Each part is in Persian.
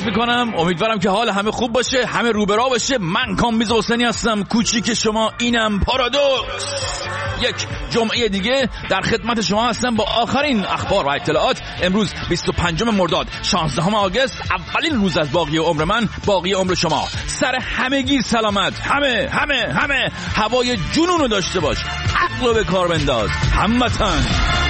عرض میکنم. امیدوارم که حال همه خوب باشه، همه روبرا باشه. من کامبیز حسینی هستم، کوچیک شما، اینم پارادوکس. یک جمعه دیگه در خدمت شما هستم با آخرین اخبار و اطلاعات. امروز 25 مرداد 16 آگوست، اولین روز از باقی عمر من، باقی عمر شما. سر همگی سلامت، همه هوای جنون رو داشته باش، عقل رو به کار بنداز هموطن.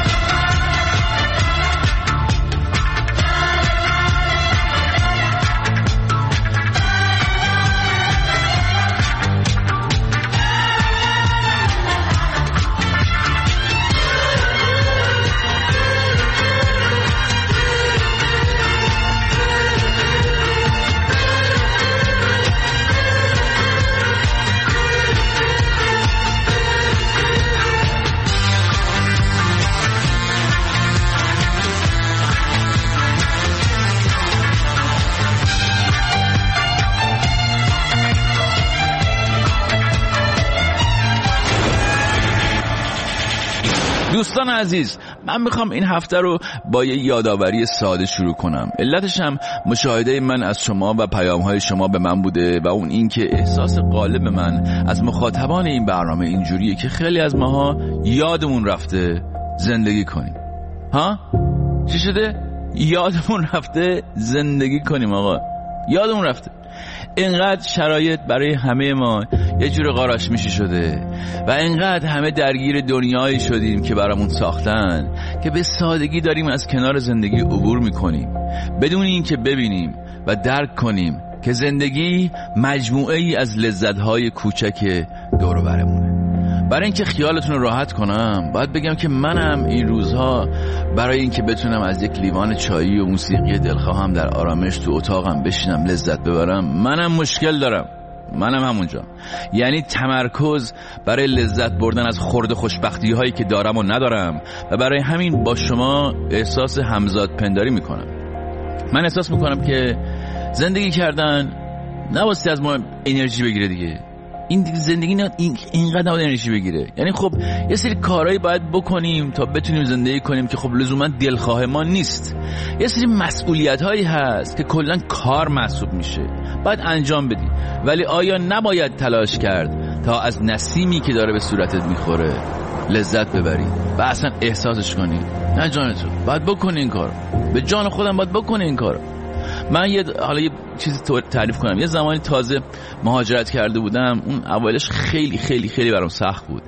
دوستان عزیز، من میخوام این هفته رو با یه یادآوری ساده شروع کنم. علتش هم مشاهده من از شما و پیام‌های شما به من بوده و اون این که احساس غالب من از مخاطبان این برنامه اینجوریه که خیلی از ماها یادمون رفته زندگی کنیم. ها؟ چی شده؟ یادمون رفته زندگی کنیم آقا. یادمون رفته. اینقدر شرایط برای همه ما یه جور قاراش میشی شده و اینقدر همه درگیر دنیایی شدیم که برامون ساختن که به سادگی داریم از کنار زندگی عبور میکنیم بدون این که ببینیم و درک کنیم که زندگی مجموعه ای از لذت‌های کوچک دور و برمونه. برای اینکه خیالتون رو راحت کنم باید بگم که منم این روزها برای اینکه بتونم از یک لیوان چایی و موسیقی دلخواهم در آرامش تو اتاقم بشینم لذت ببرم، منم مشکل دارم. منم همونجا، یعنی تمرکز برای لذت بردن از خرد خوشبختی هایی که دارم و ندارم و برای همین با شما احساس همزاد پنداری میکنم. من احساس میکنم که زندگی کردن نباستی از ما انرژی بگیره دیگه. این زندگی نه اینقدر نباید انرژی بگیره. یعنی خب یه سری کارهایی باید بکنیم تا بتونیم زندگی کنیم که خب لزوما دلخواه ما نیست. یه سری مسئولیت هایی هست که کلا کار محسوب میشه، باید انجام بدی. ولی آیا نباید تلاش کرد تا از نسیمی که داره به صورتت میخوره لذت ببری و اصلا احساسش کنی؟ نه جان تو، باید بکنی این کار. به جان خودم باید بکنی این کار. من حالا یه چیزی تعریف کنم. یه زمانی تازه مهاجرت کرده بودم. اون اولش خیلی خیلی خیلی برام سخت بود.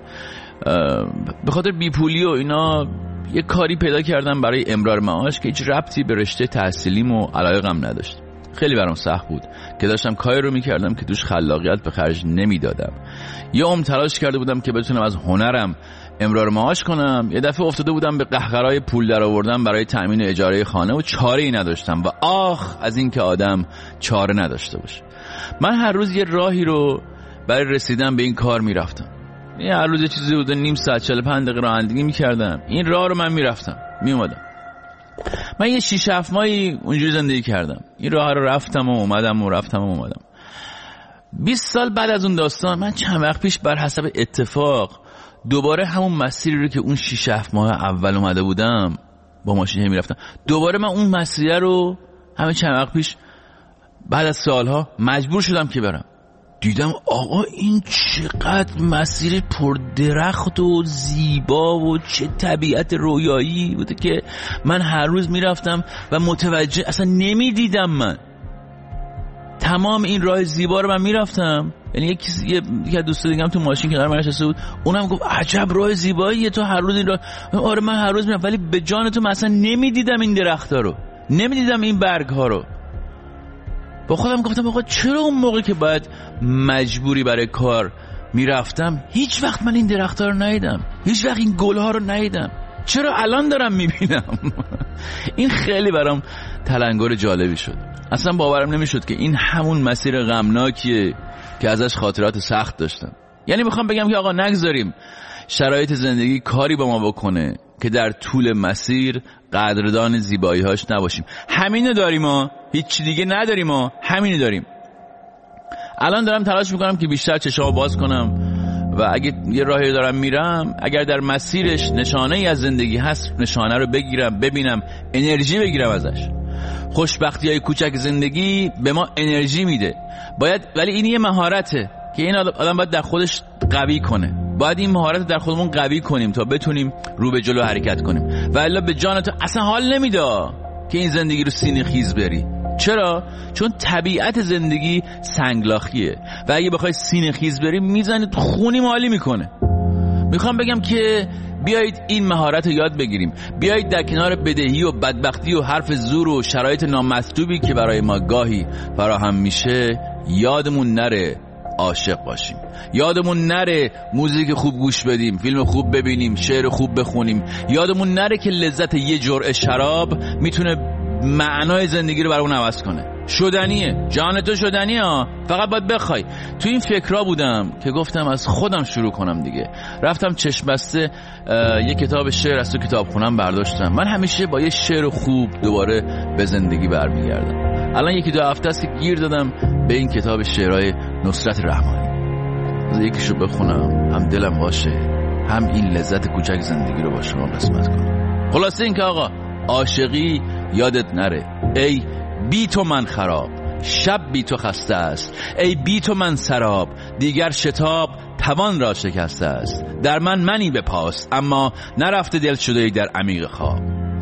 به خاطر بیپولی و اینا یه کاری پیدا کردم برای امرار معاش که هیچ ربطی به رشته تحصیلیم و علایقم نداشت. خیلی برام سخت بود که داشتم کاری رو میکردم که توش خلاقیت به خرج نمیدادم. یه تلاش کرده بودم که بتونم از هنرم امرار معاش کنم. یه دفعه افتاده بودم به قهقرای پول در آوردن برای تأمین اجاره خانه و چاره‌ای نداشتم. و آخ از این که آدم چاره نداشته باشه. من هر روز یه راهی رو برای رسیدن به این کار میرفتم. هر روز یه چیزی بود، نیم ساعت 45 دقیقه رانندگی میکردم. این راه رو من میرفتم میومدم. من یه 6-7 ماهی اونجوری زندگی کردم. این راه رو رفتم و اومدم و رفتم و اومدم. 20 سال بعد از اون داستان من چند وقت پیش بر حسب اتفاق دوباره همون مسیری رو که اون 6-7 ماه اول اومده بودم با ماشین میرفتم، دوباره من اون مسیر رو همین چند وقت پیش بعد از سالها مجبور شدم که برم. دیدم آقا این چقدر مسیر پر درخت و زیبا و چه طبیعت رویایی بوده که من هر روز میرفتم و متوجه اصلا نمیدیدم. من تمام این راه زیبا رو من میرفتم. یعنی یکی از دوستا دیگم تو ماشین کنار من نشسته بود، اونم گفت عجب راه زیباییه تو هر روز این راه. آره من هر روز میرم، ولی به جان تو مثلا نمیدیدم این درخت‌ها رو، نمیدیدم این برگ‌ها رو. با خودم گفتم آقا چرا اون موقع که باید مجبوری برای کار میرفتم هیچ وقت من این درخت‌ها رو ندیدم، هیچ وقت این گل‌ها رو ندیدم، چرا الان دارم میبینم؟ این خیلی برام تلنگر جالبی شد. اصلا باورم نمیشد که این همون مسیر غمناکیه که ازش خاطرات سخت داشتم. یعنی میخوام بگم که آقا نگذاریم شرایط زندگی کاری با ما بکنه که در طول مسیر قدردان زیبایی‌هاش نباشیم. همینو داریم ما، هیچ دیگه نداریم ما، همینو داریم. الان دارم تلاش میکنم که بیشتر چشامو باز کنم و اگه یه راهی دارم میرم، اگر در مسیرش نشانه‌ای از زندگی هست نشانه رو بگیرم، ببینم، انرژی بگیرم ازش. خوشبختی‌های کوچک زندگی به ما انرژی میده. ولی این یه مهارته که این آدم باید در خودش قوی کنه. باید این مهارت در خودمون قوی کنیم تا بتونیم رو به جلو حرکت کنیم. و الا به جان تو اصلا حال نمیده که این زندگی رو سینه خیز بری. چرا؟ چون طبیعت زندگی سنگلاخیه و اگه بخوای سینه خیز بری میزنی خونی مالی میکنه. میخوام بگم که بیایید این مهارت رو یاد بگیریم. بیایید در کنار بدهی و بدبختی و حرف زور و شرایط نامطلوبی که برای ما گاهی فراهم میشه یادمون نره عاشق باشیم. یادمون نره موزیک خوب گوش بدیم، فیلم خوب ببینیم، شعر خوب بخونیم. یادمون نره که لذت یه جرعه شراب میتونه معنای زندگی رو برامون عوض کنه. شدنیه، جان تو شدنیه فقط باید بخوای. تو این فکرها بودم که گفتم از خودم شروع کنم دیگه. رفتم چشم بسته یه کتاب شعر از تو کتابخونه‌ام برداشتم. من همیشه با یه شعر خوب دوباره به زندگی برمیگردم. الان 1-2 هفته است که گیر دادم به این کتاب شعرهای نصرت رحمانی. یکیشو بخونم هم دلم باشه، هم این لذت کوچک زندگی رو با شما قسمت کنم. خلاصه این که آقا عاشقی یادت نره. ای بی تو من خراب، شب بی تو خسته است. ای بی تو من سراب، دیگر شتاب توان را شکسته است. در منی بپاس، اما نرفته دل شده در عمیق خواب.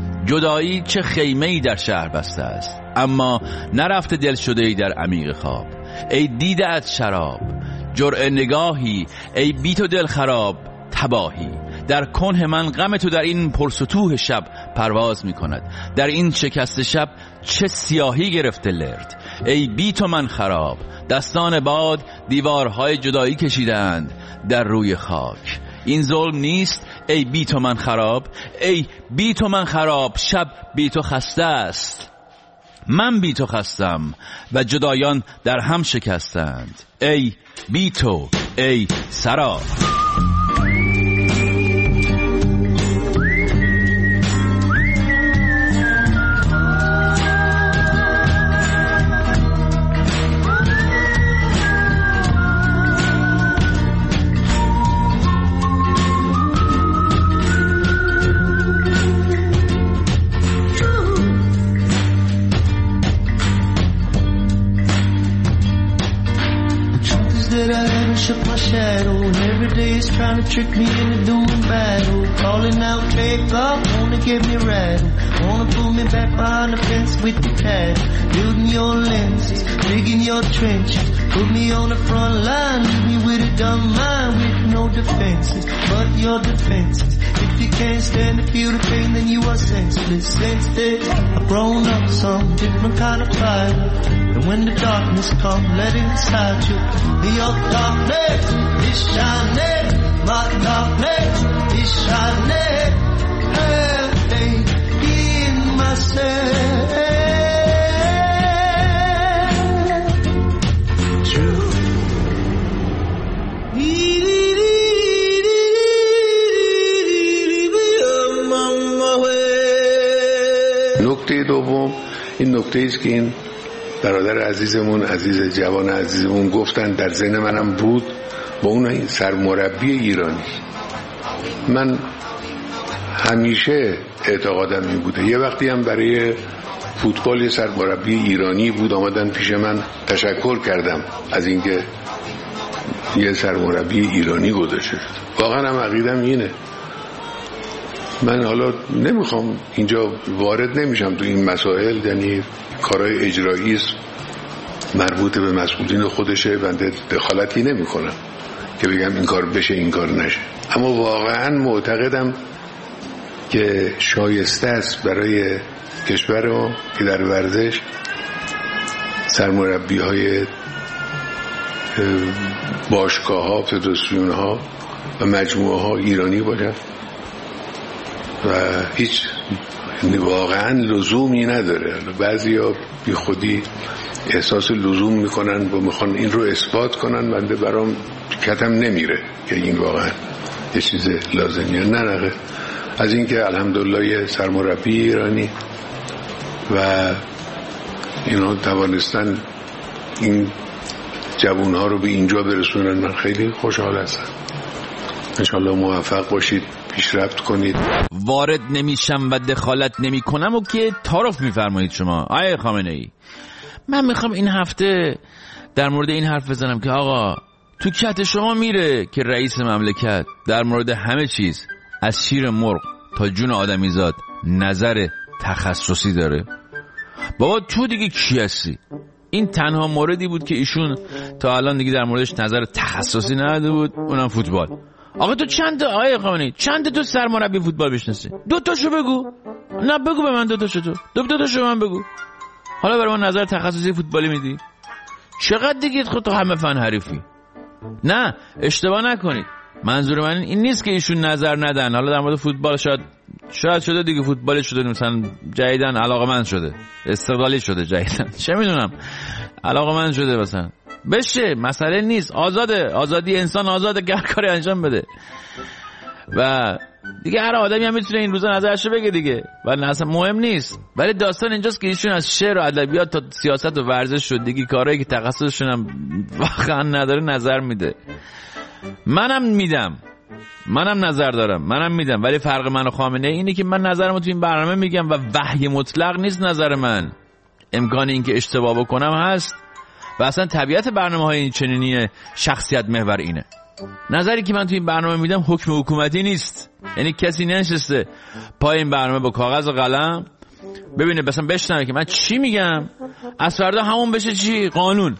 جدایی چه خیمه‌ای در شهر بسته است، اما نرفته دل شده در عمیق خواب. ای دیده از شراب جرعه نگاهی، ای بی تو دل خراب تباهی. در کنه من غم تو در این پرسطوح شب پرواز می کند. در این شکست شب چه سیاهی گرفته لرد. ای بی تو من خراب، دستان باد دیوارهای جدایی کشیدند در روی خاک. این ظلم نیست ای بی تو من خراب. ای بی تو من خراب، شب بی تو خسته است. من بی تو خستم و جدایان در هم شکستند. ای بی تو ای سراب. Shook my shadow, and every day is trying to trick me into doing battle. Calling out take off, wanna get me rattled, wanna pull me back behind the fence with the cat. Building your lenses, digging your trenches, put me on the front line, leave me with a dumb mind with no defenses, but your defenses. If you can't stand to feel the pain, then you are senseless. Since then, I've grown up some different kind of fire. And when the darkness comes, let it inside you. Your darkness is shining, my darkness is shining. Hey, in myself. True. نکته دوم این نکته ایست که این برادر عزیزمون، عزیز جوان عزیزمون گفتن، در ذهن منم بود، با اون این سرمربی ایرانی. من همیشه اعتقادم این بوده. یه وقتی هم برای فوتبال یه سرمربی ایرانی بود، آمدن پیش من، تشکر کردم از اینکه یه سرمربی ایرانی گذاشته شد. واقعا هم عقیدم اینه. من حالا نمیخوام اینجا وارد نمیشم تو این مسائل، یعنی کارهای اجرایی است، مربوط به مسئولین خودشه، بنده دخالتی نمی کنم که بگم این کار بشه این کار نشه. اما واقعا معتقدم که شایسته است برای کشور ما که در ورزش سرمربی های باشگاه ها، فدراسیون ها و مجموعه ها ایرانی باشن و هیچ واقعا لزومی نداره. بعضی ها بی خودی احساس لزوم میکنن و میخوان این رو اثبات کنن، بنده برام کتم نمیره که این واقعا یه چیز لازمیه. نه از اینکه الحمدلله یه سرمربی ایرانی و اینا توانستن این جوانها رو به اینجا برسونن، من خیلی خوشحال هستم. انشالله موفق باشید پیشرفت کنید. وارد نمیشم و دخالت نمیکنم و که تعارف میفرمایید شما آقای خامنه‌ای. من میخوام این هفته در مورد این حرف بزنم که آقا تو کت شما میره که رئیس مملکت در مورد همه چیز از شیر مرغ تا جون آدمیزاد نظر تخصصی داره. بابا تو دیگه کی هستی؟ این تنها موردی بود که ایشون تا الان دیگه در موردش نظر تخصصی نداده بود، اونم فوتبال. آقا تو چند آقای خامنه‌ای چند تو سرمربی فوتبال بشناسی؟ 2 تاشو بگو. نه بگو به من 2 تاشو. تو 2 تاشو من بگو. حالا برای من نظر تخصصی فوتبالی میدی؟ چقدر دیگه خود تو همه فن حریفی؟ نه اشتباه نکنید، منظور من این نیست که ایشون نظر ندن. حالا در مورد فوتبال شاید شده دیگه، فوتبال شده مثلا جدیدن علاقه‌مند شده، استقلالی شده جدیدن، چه میدونم علاقه‌مند شده مثلا بشه، مسئله نیست، آزادی انسان آزاده که هر کاری انجام بده و دیگه هر آدمی هم میتونه این روزا نظرشو بگه دیگه و اصلا مهم نیست. ولی داستان اینجاست که ایشون از شعر و ادبیات تا سیاست و ورزش شد دیگه کارهایی که تخصصشون هم واقعا نداره نظر میده. منم نظر دارم، منم میدم، ولی فرق من و خامنه اینه که من نظرمو تو این برنامه میگم و وحی مطلق نیست نظر من. امکان این که اشتباه بکنم هست و اصلا طبیعت برنامه‌های این چنینی شخصیت محور اینه. نظری که من تو این برنامه میدم حکم حکومتی نیست، یعنی کسی ننشسته پای این برنامه با کاغذ و قلم ببینه مثلا بشنوه که من چی میگم از فردا همون بشه چی قانون.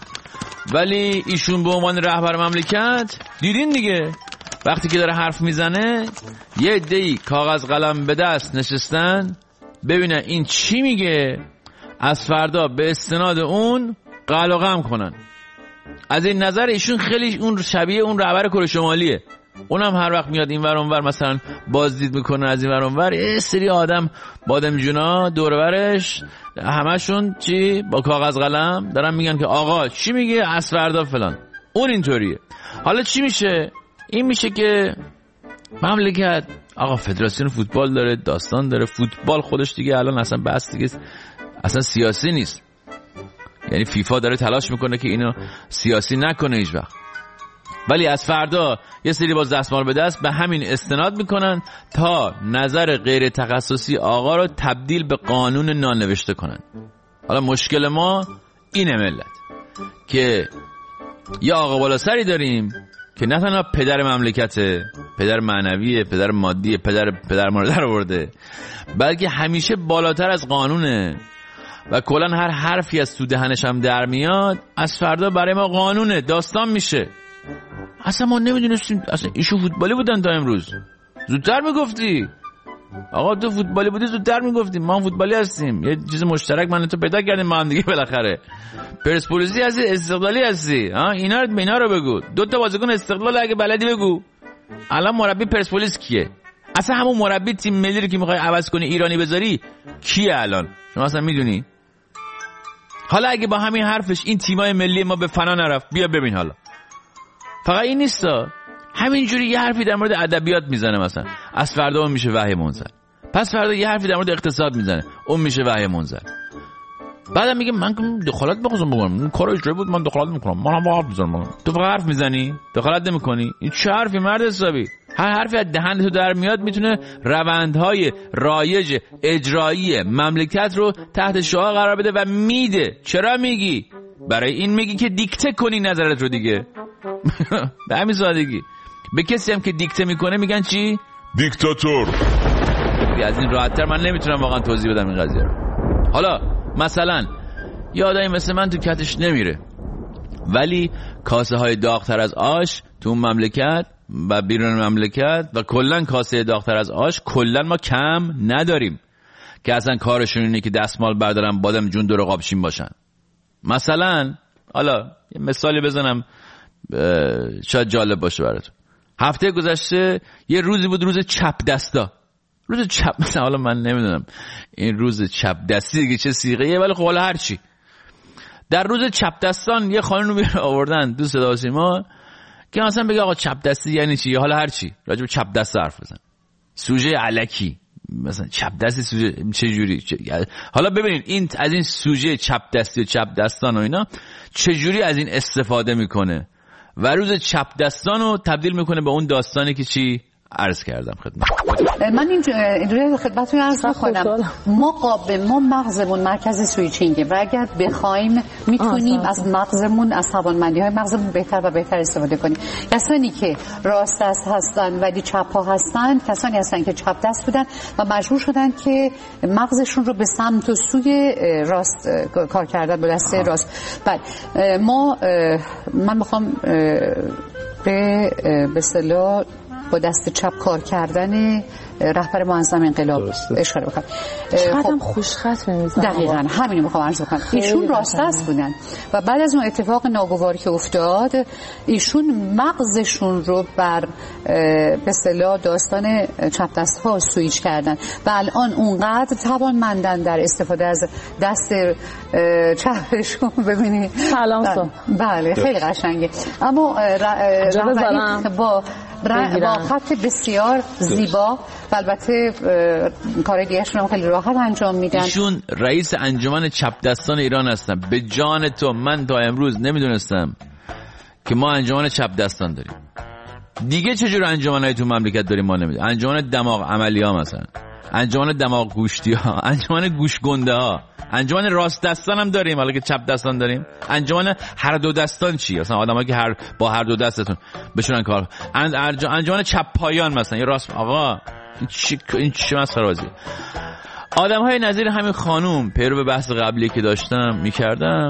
ولی ایشون به عنوان رهبر مملکت دیدین دیگه وقتی که داره حرف میزنه یه عده‌ای کاغذ قلم به دست نشستن ببینن این چی میگه، از فردا به استناد اون قال و قم کنن. از این نظر ایشون خیلی اون شبیه اون رهبر کره شمالیه، اونم هر وقت میاد این ور اون ور مثلا بازدید میکنه از این ور اون ور، یه سری آدم بادم جونا دور برش همشون چی با کاغذ قلم دارن میگن که آقا چی میگه از فردا فلان. اون اینطوریه. حالا چی میشه؟ این میشه که مملکت آقا فدراسیون فوتبال داره، داستان داره، فوتبال خودش دیگه الان اصلا بحث دیگه اصلا سیاسی نیست، یعنی فیفا داره تلاش میکنه که اینو سیاسی نکنه هیچ وقت. ولی از فردا یه سری باز دستمال به دست به همین استناد میکنن تا نظر غیر تخصصی آقا رو تبدیل به قانون نانوشته کنن. حالا مشکل ما اینه ملت که یا آقا بالا سری داریم که نه تنها پدر مملکته، پدر معنویه، پدر مادیه، پدر مادر آورده، بلکه همیشه بالاتر از قانونه و کلا هر حرفی از تو دهنش هم در میاد از فردا برای ما قانونه، داستان میشه. اصلا ما نمیدونستیم اصلا ایشون فوتبالی بودن تا امروز. زودتر میگفتی آقا تو فوتبالی بودی، زودتر میگفتیم ما فوتبالی هستیم، یه چیز مشترک من تو پیدا کردیم ما هم دیگه بالاخره. پرسپولیسی هستی، استقلالی هستی، اینا رو بگو. 2 تا بازیکن استقلال اگه بلدی بگو. الان مربی پرسپولیس کیه؟ اصلا همون مربی تیم ملی رو که میخوای عوض کنی ایرانی بذاری کیه الان؟ شما اصلا میدونی؟ حالا اگه با همین حرفش این تیمای ملی ما به فنا نرفت، بیا ببین حالا. فقط این نیستا، همینجوری یه حرفی در مورد ادبیات میزنه مثلا، از فردا اون میشه وحی منزل. پس فردا یه حرفی در مورد اقتصاد میزنه، اون میشه وحی منزل. بعدم میگه من دخالت بخوام این کارو اجرایی بود من دخالت میکنم، منم حرف میزنم. تو فقط حرف میزنی، دخالت نمیکنی. این چه حرفی مرد حسابی؟ هر حرفی از دهن تو در میاد میتونه روندهای رایج اجرایی مملکت رو تحت شعاع قرار بده و میده. چرا میگی؟ برای این میگی که دیکته کنی نظرت رو دیگه. به همین سادگی. به کسی هم که دیکته میکنه میگن چی؟ دیکتاتور. از این راحت‌تر من نمیتونم واقعا توضیح بدم این قضیه رو. حالا مثلا یه آدمی مثل من تو کتش نمیره ولی کاسه های داغ‌تر از آش تو اون مملکت و بیرون مملکت و کلن کاسه داغ‌تر از آش کلن ما کم نداریم که اصلا کارشون اینه که دستمال بردارن بادم جون دور قابشین باشن. مثلا حالا یه مثالی بزنم شاید جالب باشه براتون. هفته گذشته یه روزی بود، روز چپ دستا. روز چپ مثلا، حالا من نمیدونم این روز چپ دستی دیگه چه صیغه‌ایه، ولی خب حالا هر چی. در روز چپ دستان یه خانم رو آوردن دو صدا سیما که مثلا بگه آقا چپ دستی یعنی چی، حالا هر چی راجع به چپ دست حرف بزن. سوژه الکی مثلا چپ دستی سوژه چه جوری حالا ببینید این از این سوژه چپ دستی و چپ دستان و اینا چه جوری از این استفاده میکنه و روز چپ دستان رو تبدیل میکنه به اون داستانی که چی عرض کردم خدمت. من اینجوری خدمتتون عرض می‌کنم، ما مغزمون مرکز سویچینگه و اگر بخوایم میتونیم از مغزمون، از توانمندی‌های مغزمون بهتر و بهتر استفاده کنیم. کسانی که راست دست هستن ولی چپ پا هستن کسانی هستن که چپ دست بودن و مجبور شدن که مغزشون رو به سمت و سوی راست کار کردن با دست راست. بعد من میخوام به اصطلاح با دست چپ کار کردن رهبر معظم انقلاب اشاره بکنم. چقدر خوشخط می‌زنه. دقیقاً همین می‌خوام عرض کنم. ایشون راست دست بودن و بعد از اون اتفاق ناگواری که افتاد ایشون مغزشون رو بر به اصطلاح داستان چپ دست‌ها سویچ کردن و الان اونقدر توانمندن در استفاده از دست چپشون. ببینید سلام. بله خیلی قشنگه، اما با خط بسیار زیبا و البته کار دیگه‌شون هم خیلی راحت انجام میدن. ایشون رئیس انجمن چپ دستان ایران هستن. به جان تو من تا امروز نمیدونستم که ما انجمن چپ دستان داریم. دیگه چجور انجمنای تو مملکت داریم ما نمیدونیم. انجمن دماغ عملی ها مثلا، انجمن دماغ گوشتی ها، انجمن گوش گنده ها، انجمن راست دستان هم داریم حالا که چپ دستان داریم. انجمن هر دو دستان چی؟ مثلا آدمایی که با هر دو دستتون بشونن کار. انجمن چپ پایان مثلا یا راست. آقا این چی مسخره بازیه؟ آدم‌های نظیر همین خانوم پیرو به بحث قبلی که داشتم می‌کردم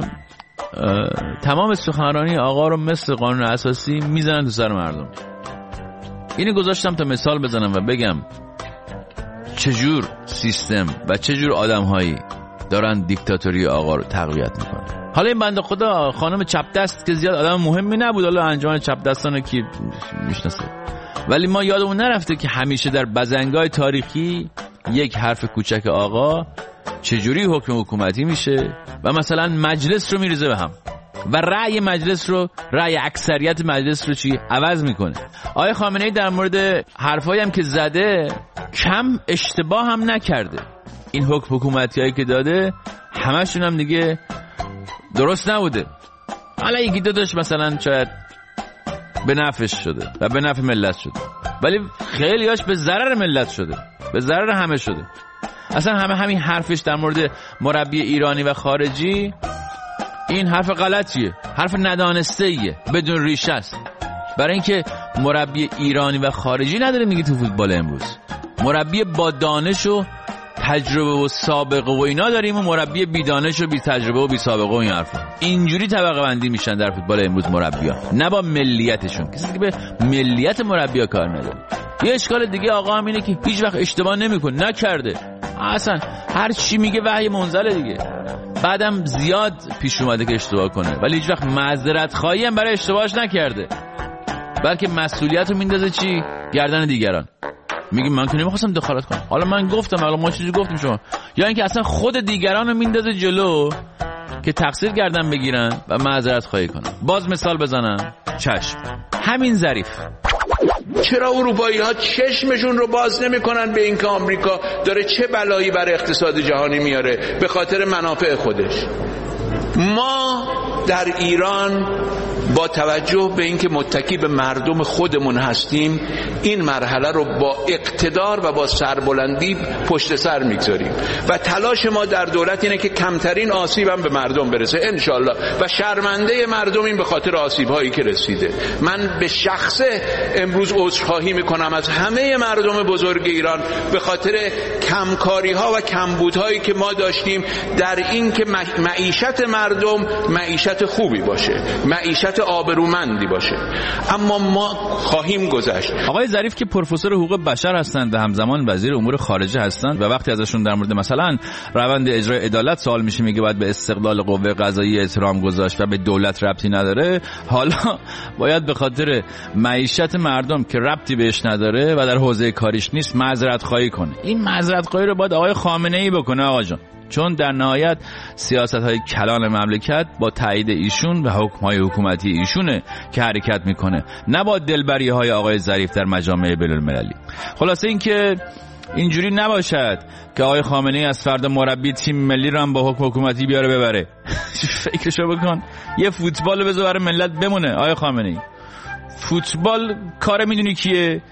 تمام سخنرانی آقا رو مثل قانون اساسی میزنن تو سر مردم. اینو گذاشتم تا مثال بزنم و بگم چجور سیستم و چجور آدم‌هایی دارن دیکتاتوری آقا رو تقویت میکنن. حالا این بنده خدا خانم چپ دست که زیاد آدم مهمی نبود، حالا انجمن چپ دستانو کی میشناسه، ولی ما یادمون نرفته که همیشه در بزنگای تاریخی یک حرف کوچک آقا چجوری حکم حکومتی میشه و مثلا مجلس رو میریزه به هم و رأی اکثریت مجلس رو چی عوض میکنه. آقای خامنه‌ای در مورد حرفایی هم که زده کم اشتباه هم نکرده. این حکم حکومتی هایی که داده همشون هم دیگه درست نبوده. حالا یکی دو تاش مثلا شاید به نفعش شده و به نفع ملت شده، ولی خیلی هاش به ضرر ملت شده، به ضرر همه شده. اصلا همین حرفش در مورد مربی ایرانی و خارجی این حرف غلطیه، حرف ندانسته ایه، بدون ریشه است. برای اینکه مربی ایرانی و خارجی نداره میگه تو فوتبال امروز، مربی با دانش و تجربه و سابقه و اینا داریم و مربی بی دانش و بی تجربه و بی سابقه و این حرفا. اینجوری طبقه بندی میشن در فوتبال امروز مربی‌ها، نه با ملیتشون. کسی که به ملیت مربی‌ها کار نداره. یه اشکال دیگه آقا هم اینه که هیچ وقت اشتباه نمیکنه، نکرده اصلا، هر چی میگه وحی منزله دیگه. بعدم زیاد پیش اومده که اشتباه کنه ولی هیچ وقت معذرت خواهی هم برای اشتباهش نکرده، بلکه مسئولیت رو میندازه چی؟ گردن دیگران. میگه من که نمیخواستم دخالت کنم، حالا من گفتم، حالا ما چیزی گفتیم شما، یا اینکه اصلا خود دیگران رو میندازه جلو که تقصیر گردن بگیرن و معذرت خواهی کنن. باز مثال بزنم، چشم همین ظریف. چرا اروپایی‌ها چشمشون رو باز نمی‌کنن به اینکه آمریکا داره چه بلایی بر اقتصاد جهانی میاره به خاطر منافع خودش؟ ما در ایران با توجه به اینکه متکی به مردم خودمون هستیم این مرحله رو با اقتدار و با سربلندی پشت سر میگذاریم و تلاش ما در دولت اینه که کمترین آسیب هم به مردم برسه انشالله و شرمنده مردم این به خاطر آسیب هایی که رسیده. من به شخصه امروز عذرخواهی میکنم از همه مردم بزرگ ایران به خاطر کمکاری ها و کمبودهایی که ما داشتیم در این که معیشت مردم معیشت خوبی باشه، معیشت آبرومندی باشه، اما ما خواهیم گذشت. آقای ظریف که پروفسور حقوق بشر هستند و همزمان وزیر امور خارجه هستند و وقتی ازشون در مورد مثلا روند اجرای عدالت سوال میشه میگه باید به استقلال قوه قضاییه احترام گذاشت و به دولت ربطی نداره، حالا باید به خاطر معیشت مردم که ربطی بهش نداره و در حوزه کاریش نیست معذرت خواهی کنه. این معذرت خواهی رو باید آقای خامنه‌ای بکنه آقا جان، چون در نهایت سیاست‌های کلان مملکت با تایید ایشون و حکم‌های حکومتی ایشونه که حرکت میکنه، نه با دلبری‌های آقای ظریف در مجامع بین‌المللی. خلاصه این که اینجوری نباشد که آقای خامنه‌ای از فردا مربی تیم ملی رو هم با حکم حکومتی بیاره ببره. فکرشو بکن، یه فوتبال بذار برای ملت بمونه. آقای خامنه‌ای فوتبال کار میدونی کیه؟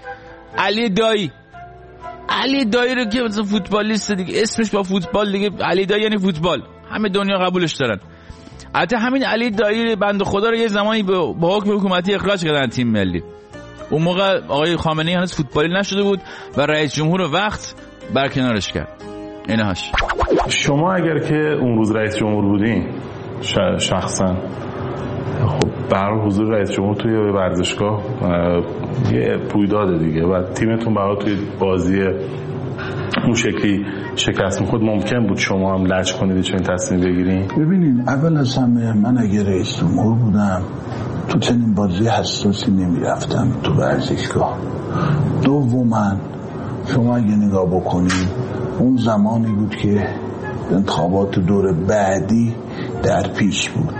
علی دایی رو که مثلا فوتبالیست دیگه، اسمش با فوتبال دیگه، علی دایی یعنی فوتبال، همه دنیا قبولش دارن. البته همین علی دایی بنده خدا رو یه زمانی با حکم حکومتی اخراج کردن تیم ملی. اون موقع آقای خامنه‌ای هنوز فوتبالی نشده بود و رئیس جمهور وقت برکنارش کرد. اینهاش. شما اگر که اون روز رئیس جمهور بودین شخصا، خب برای حضور رئیس جمهور توی ورزشگاه یه رویداد دیگه و تیمتون برای توی بازی اون شکلی شکست می‌خورد، ممکن بود شما هم لج کنید چون تصمیم بگیرین؟ ببینین، اول از همه من اگه رئیس جمهور بودم تو چنین بازی حساسی نمیرفتم تو ورزشگاه. دوما شما اگه نگاه بکنید اون زمانی بود که انتخابات دور بعدی در پیش بود،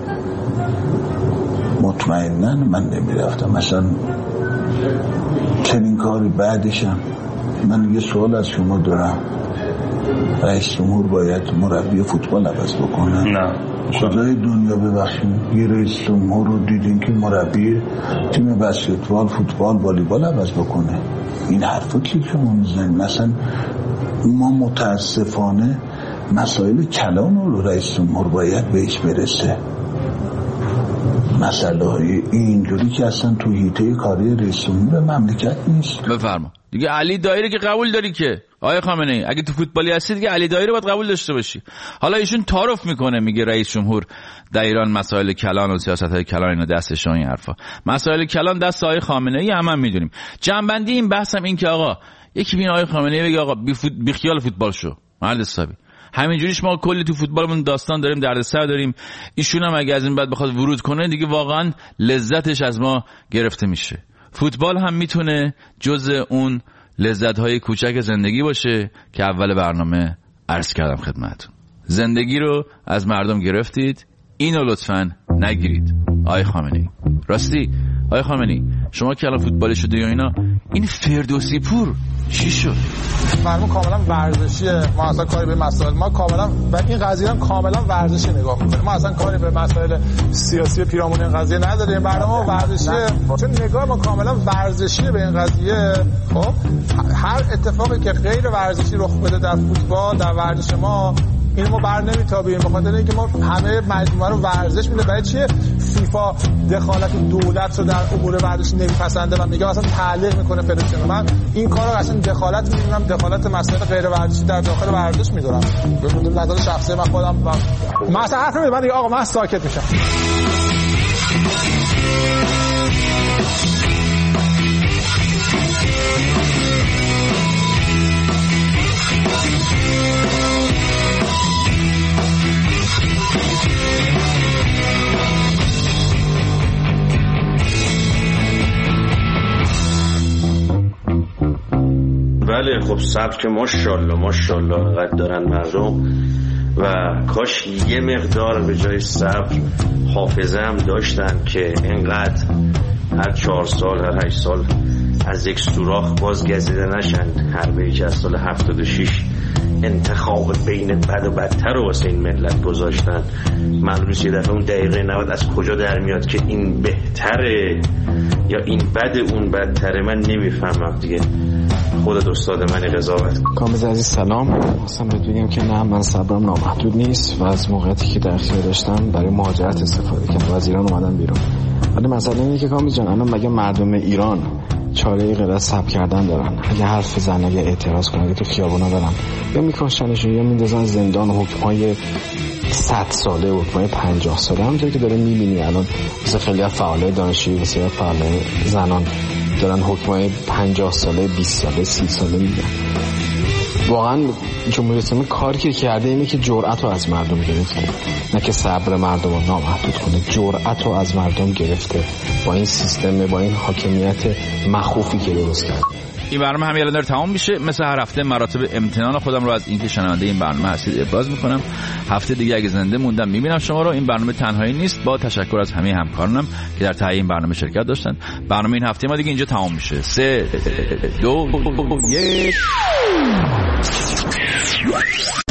مطمئناً من نمیرفتم. مثلا چنین کاری بعدشم. من یه سوال از شما دارم، رئیس جمهور باید مربی فوتبال عوض بکنه؟ نه خدای دنیا ببخشید، یه رئیس جمهور رو دیدین که مربی تیم بسکتبال، فوتبال، والیبال عوض بکنه؟ این حرفا که شما میزنید. مثلا ما متاسفانه مسائل کلان رو رئیس جمهور باید بهش برسه. مسئله های اینجوری که اصلا تو حیطه کاری رئیس جمهور مملکت نیست. بفرما دیگه. علی دایی رو که قبول داری که آقای خامنه‌ای، اگه تو فوتبالی هستی دیگه علی دایی رو باید قبول داشته باشی. حالا ایشون تعارف میکنه، میگه رئیس جمهور در ایران مسائل کلان و سیاست‌های کلان اینو دستش، این حرفا. مسائل کلان دست آقای خامنه‌ای هم میدونیم. جنبندی این بحثم این که آقا یکی بین آقای خامنه‌ای بگه آقا بی خیال فوتبال شو، مرد حسابی. همینجوریش ما کلی تو فوتبالمون داستان داریم، دردسر داریم. ایشون هم اگه از این بعد بخواد ورود کنه دیگه واقعا لذتش از ما گرفته میشه. فوتبال هم میتونه جزء اون لذت‌های کوچک زندگی باشه که اول برنامه عرض کردم خدمتتون. زندگی رو از مردم گرفتید، اینو لطفاً نگیرید. آقای خامنه‌ای، راستی آقای خامنه‌ای، شما که الان فوتبالی شده یا اینا، این فردوسی پور چی شد؟ فرمون کاملا ورزشیه. ما اصلا کاری به مسائل، ما کاملا و این قضیه هم کاملا ورزشی نگاه می‌کنیم. ما اصلا کاری به مسائل سیاسی پیرامون این قضیه نداریم. برنامه ورزشیه، چون نگاه ما کاملا ورزشیه به این قضیه. خب هر اتفاقی که غیر ورزشی رخ بده در فوتبال، در ورزش ما، این ما بر نمیتابیم، به خاطر اینکه ما همه مجموعه رو ورزش میده. برای چیه فیفا دخالت دولت رو در امور ورزشی نمیپسنده و میگه اصلا تعلیق میکنه فدراسیون؟ من این کارو اصلا دخالت میدونم، دخالت مسائل غیر ورزشی در داخل ورزش میدونم. به نظر شخصی من خودم من اصلا حرف نمیزنم. من دیگه آقا من ساکت میشم. بله خب صبر که ماشاءالله انقدر دارن مردم و کاش یه مقدار به جای صبر حافظه هم داشتن که اینقدر هر 4 سال هر 8 سال از یک سوراخ باز گزیده نشن. هر به یک از سال 76 انتخاب بین بد و بدتر رو واسه این ملت گذاشتن. معلوم نیست یه دفعه اون دقیقه 90 از کجا در میاد که این بهتره یا این بد اون بدتره. من نمیفهمم دیگه. خودت استاد منی قضاوت. کامز عزیز سلام. اصلا بهت بگم که نه، من صبرم نامحدود نیست و از موقعیتی که در اختیار داشتم برای مهاجرت استفاده کردم و از ایران اومدم بیرون. ولی مسئله اینه که کامز جان، الان مگه مردم ایران چاره غیر از صبر کردن دارن؟ اگه حرف زنه یا اعتراض کنن، اگه تو خیابونا برن یا میکشنشون یا میندازن زندان، حکمای 100 ساله، حکمای 50 ساله، همونطور که داره میبینی الان مثل خیلی از فعالای دانشجویی و سیاه فعالای زنان دارن حکمای 50 ساله، 20 ساله، 30 ساله میدن. واقعا جمهوری اسلامی کاری که کرده اینه که جرأت رو از مردم گرفته، نه که صبر مردم رو نامحدود کنه. جرأت رو از مردم گرفته با این سیستم، با این حاکمیت مخوفی که درست کرد. این برنامه همین الان داره تمام میشه. مثل هر هفته مراتب امتنان خودم رو از اینکه شنونده این برنامه هستید ابراز میکنم. هفته دیگه اگه زنده موندم میبینم شما رو. این برنامه تنهایی نیست، با تشکر از همه همکارانم که در تهیه این برنامه شرکت داشتن. برنامه این هفته ما دیگه اینجا تمام میشه. 3 2 1